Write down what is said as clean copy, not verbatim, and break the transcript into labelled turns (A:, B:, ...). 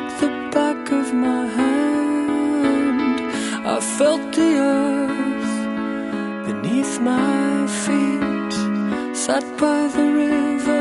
A: like the back of my hand. I felt the earth beneath my feet, sat by the river